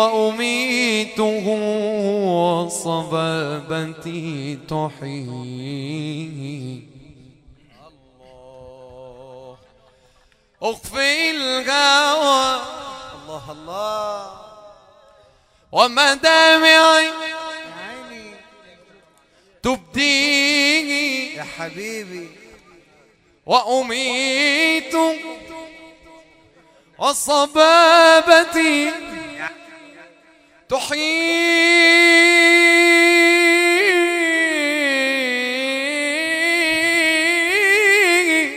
وأميته وصبابتي تحيي. أخفي الهوى الله الله ومدامعي تبديه يا حبيبي، وأميت وصبابتي تحيي.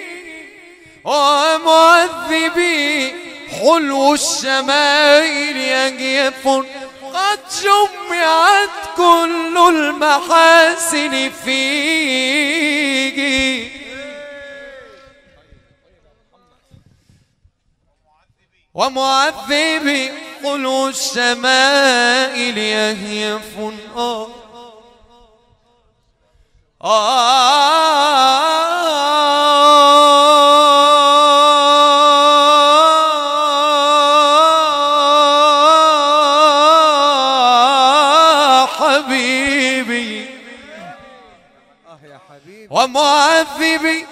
ومعذبي حلو الشمائل يجيف قد جمعت كل المحاسن فيه. ومعذبي حلو الشمائل يهيف حبيبي. يا حبيبي، ومعذبي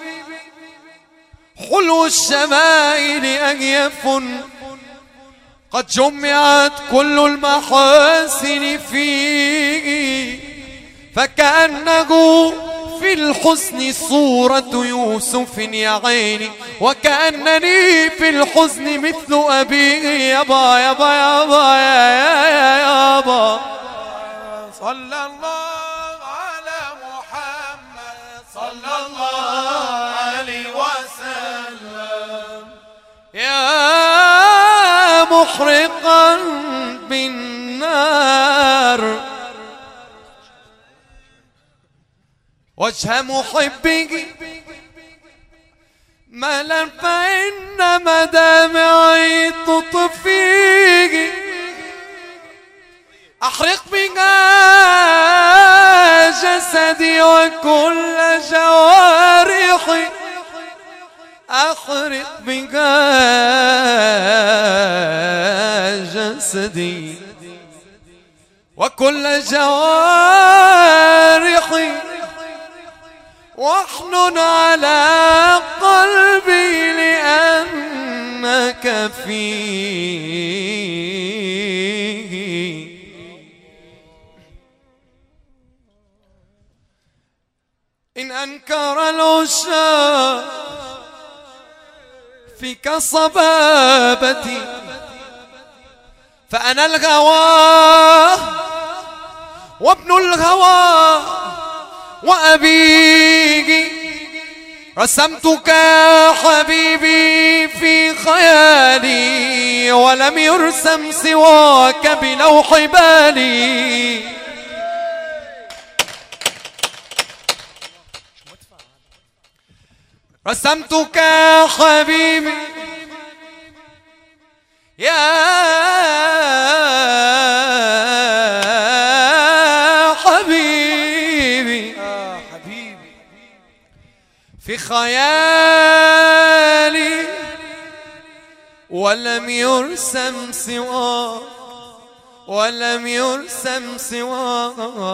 حلو الشمائل أجيف قد جمعت كل المحاسن فيه. فكأنه في الحسن صورة يوسف يا عيني، وكأنني في الحزن مثل أبيه. يابا يابا يابا يابا. صلى الله على محمد صلى الله عليه وسلم. يا محرقا بالنار وجه محبك ملا فإن مدامعي تطفيه. أحرق بها جسدي وكل جوارحي، أحرق بها جسدي وكل جوارحي، واحنن على قلبي لأنك فيه. إن أنكر العشاق فيك صبابتي فأنا الغوى وابن الغوى وأبيك. رسمتك حبيبي في خيالي ولم يرسم سواك بلوح بالي. رسمتك حبيبي يا حبيبي في خيالي ولم يرسم سواك، ولم يرسم سواك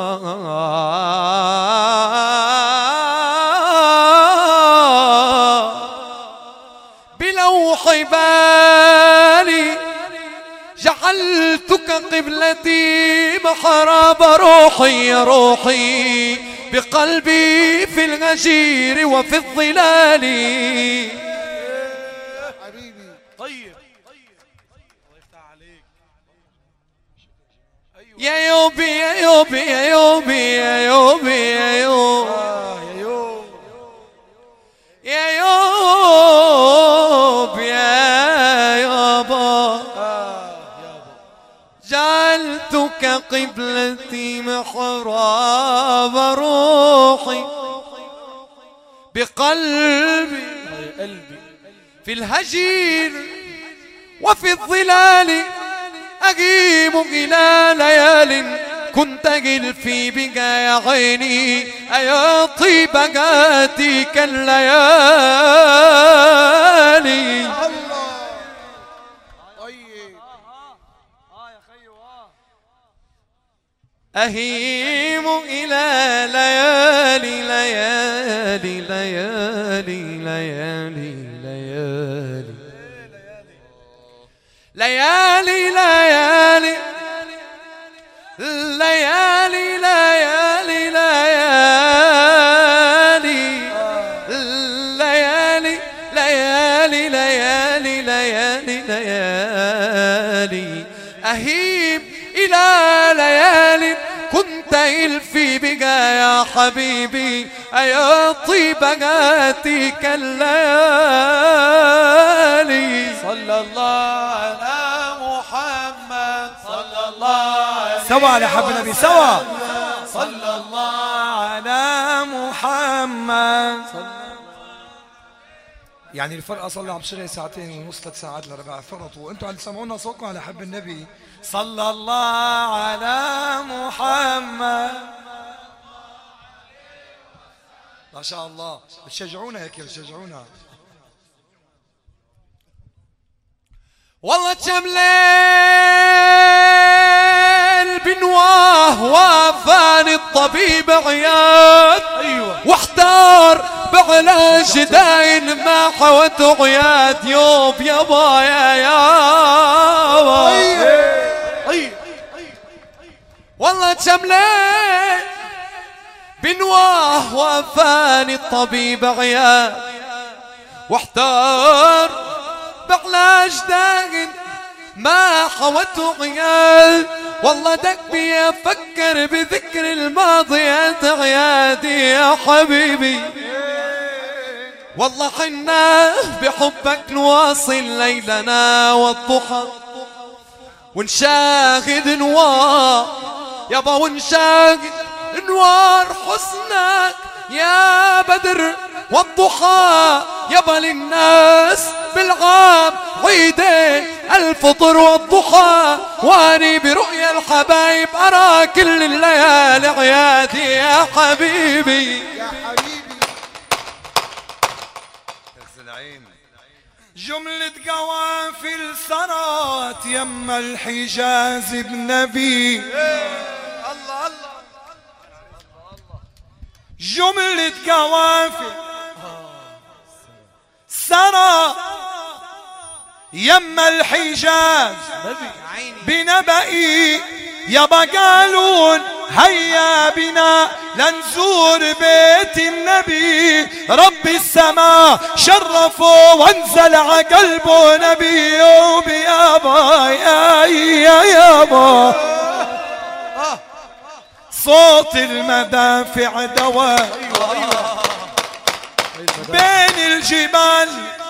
بلوح بالي. جعلتك قبلتي محراب روحي، روحي بقلبي في الغجير وفي الظلال. حبيبي طيب الله يفتح عليك. يا يوبي يا يوبي يا يوبي يا يوبي يا يوبي يا يوب يا يابا. جعلتك قبلتي محراب روحي بقلبي في الهجير وفي الظلال. أجيب إلى ليال كنت جلفي بك يا عيني، أيا طيب جاتك الليالي. الله طيب. يا أهيم إلى ليالي ليالي ليالي ليالي ليالي ليالي ليالي ليالي ليالي ليالي ليالي ليالي ليالي ليالي أهيم إلى ليالي كنت إلفي بقى يا حبيبي أيا طيب هاتيك الليالي. صلى الله على محمد صلى الله عليه سوا على حب النبي سوا. صلى الله على محمد. يعني الفرقة صلى عم بشغل ساعتين ونص 3 ساعات لربع فرطوا وانتم عم تسمعونا صوتكم على حب النبي. صلى الله على محمد. ما شاء الله بتشجعونا هيك بتشجعونا. والله كم ليل بنواه وافاني الطبيب عياد. ايوه واحتار بعلاج داين ما حوت عياد يوب يابا يابا. والله كم ليل بنواه وافاني الطبيب عياد واحتار بعلاج داين ما حوته عيال. والله دقي افكر بذكر الماضيات عيادي يا حبيبي. والله حنا بحبك نواصل ليلنا والضحى ونشاهد نوار يابا ونشاهد نوار حسنك يا بدر والضحى يابا للناس بالعام عيدين الفطر والضحى واني برؤيا الحبايب ارى كل الليالي عيادي يا حبيبي يا حبيبي. جملة قوافل سرات يم الحجاز بنبي. الله الله. جملة قوافل سرى يم الحجاز بنبئي يابا قالون هيا بنا لنزور بيت النبي. رب السماء شرفه وانزل على قلبه نبي يابا يا يابا. صوت المدافع دواء بين الجبال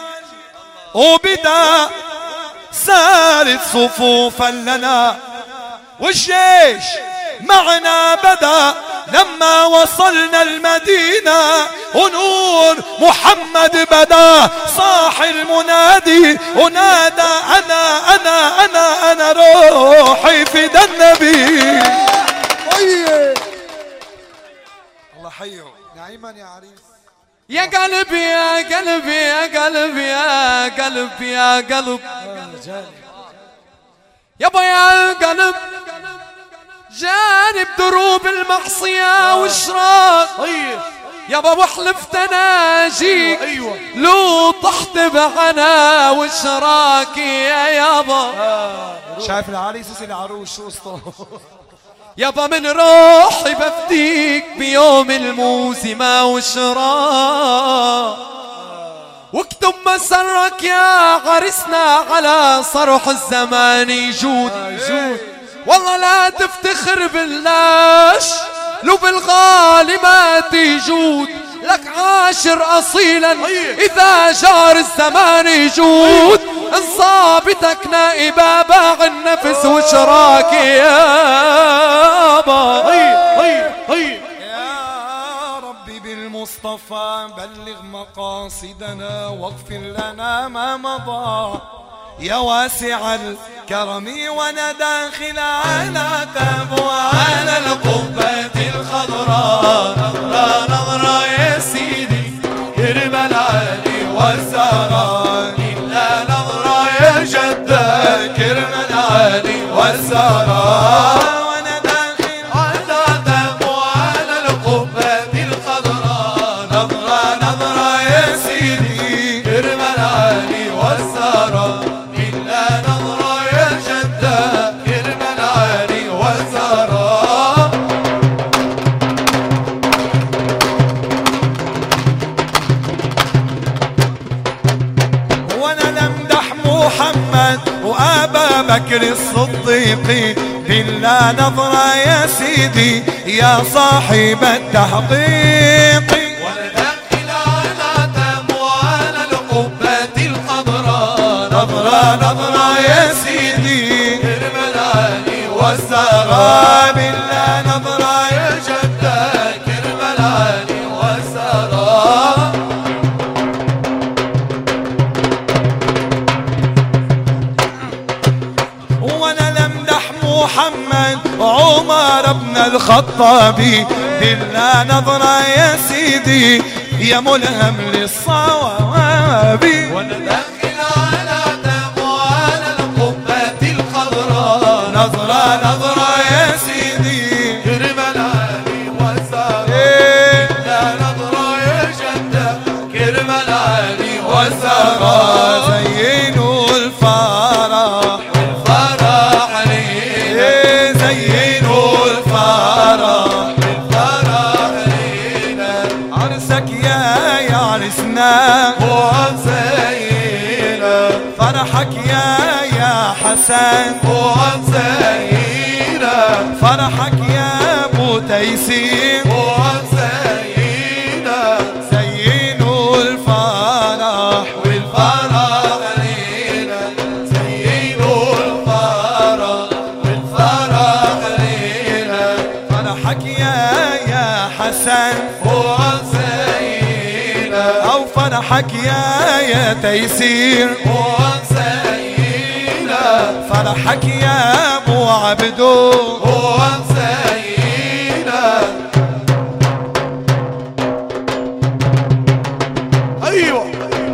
وبدا سارت صفوفا لنا والجيش معنا بدا. لما وصلنا المدينة ونور محمد بدا صاح المنادي ونادى أنا أنا أنا أنا روحي فدا النبي. الله حيه نعيما يا عريس. يا قلبي يا قلبي يا قلبي يا قلبي يا قلب يابا يا قلب جانب دروب المعصية والشراق يابا واحلف تناجيك لو طحت بعنا وشراك يا يابا. شايف العريس يصير عروس شو قصته. يابا من روحي بفديك بيوم الموسمة والشراق واكتب مسرك يا عرسنا على صرح الزمان يجود. والله لا تفتخر باللاش لو بالغالي ما تجود لك عاشر أصيلا إذا جار الزمان يجود. انصابتك نائبة باع النفس وشراك يابا. يا ربي بالمصطفى بلغ مقاصدنا واغفر لنا ما مضى يا واسع الكرم وانا داخل على ابواب القبة الخضراء نظرة نظرة يا سيدي كرم العالي والزهراء إلا نظرة يا جدة كرم العالي والزهراء. وأبا بكر الصديق بالله نظرة يا سيدي يا صاحب التحقيق. ولدخل على تموال القبة الخضراء نظرة نظرة يا سيدي كرملاني والسراء بالله نظرة يا جدة كرملاني والسراء. وانا لمدح محمد عمر بن الخطاب بالله نظرة يا سيدي يا ملهم للصواب. وندخل على تموال القبة الخضراء نظرة نظرة يا سيدي كرملاني والسراء لا نظرة يا جدة كرملاني والسراء. زينوا الفرح الفرح علينا زينوا الفرح الفرح علينا عرسك يا عرسنا وعزينا فرحك يا حسن وعزينا فرحك يا ابو تيسير وعزينا زينوا الفرح والفرح علينا زينوا الفرح والفرح علينا فرحك يا حسن وعزينا او فرحك يا تيسير وعزينا فرحك يا ابو عبدو وعزينا. ايوه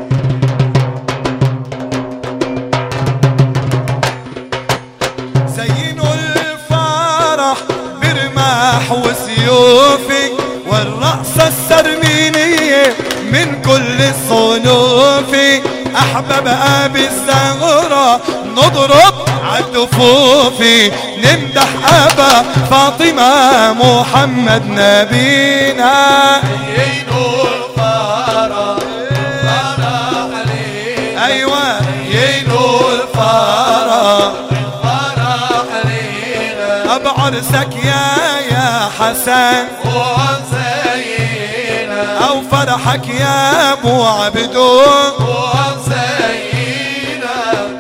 زينوا الفرح برماح وسيوفك والرقصة السرمينية من كل الصنوف أحباب أبي الزهرة نضرب عالدفوف نمدح أبا فاطمة محمد نبينا. زينوا الفرح فرح علينا أيوة زينوا الفرح فرح علينا أبا عرسك يا حسن وعزينا أو فرحك يا أبو عبدو وعزينا.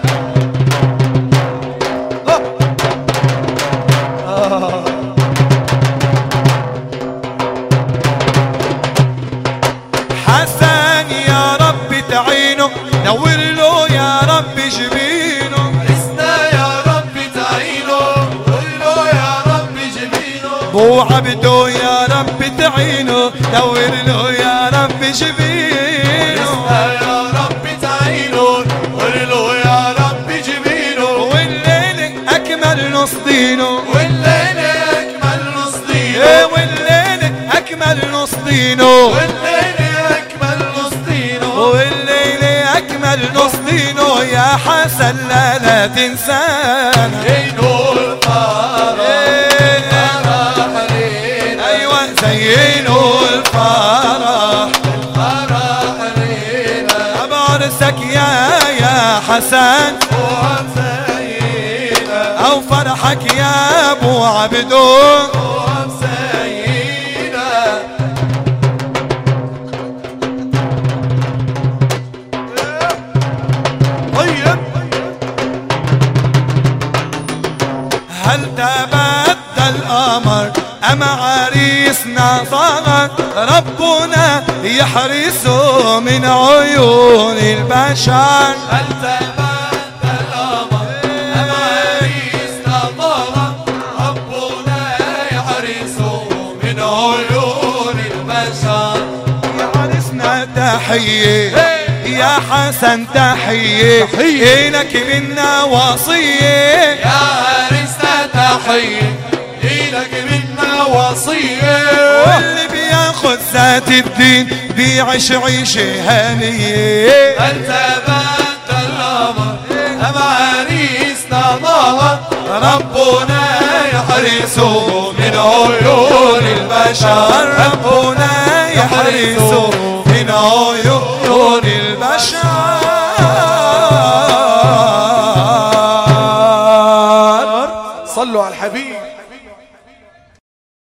حسن يا رب تعينه نور له يا رب جبينه عرسنا يا رب تعينه قوله يا رب جبينه أبو عبدو يا رب تعينه نور له يا رب جبينه. عرسنا يا رب تعينه قوله يا رب جبينه والليل أكمل نص دينه والليل أكمل نص دينه والليل أكمل نص دينه والليل أكمل نص دينه والليل أكمل نص دينه يا حسن لا تنسانا. زينوا الفرح علينا أيوة زينوا الفرح فرح علينا أبا عرسك يا حسن وعزينا أو فرحك يا أبو عبدو وعزينا. طيب هل تبدل الأمر أم عريسنا صغر ربنا يحرسه من عيون البشر. هل تبدل الأمر أم عريسنا ظهر ربنا يحرسه من عيون البشر. يا عريسنا تحية يا حسن تحية إلك منا وصية يا عريسنا تحية إلك منا وصية واللي بياخد ذات الدين بيعيش عيشة هنية. هل تبدل الأمر أم عريسنا ظهر ربنا يحرسه من عيون البشر. ربنا يحرسه من عيون البشر. الحبيب.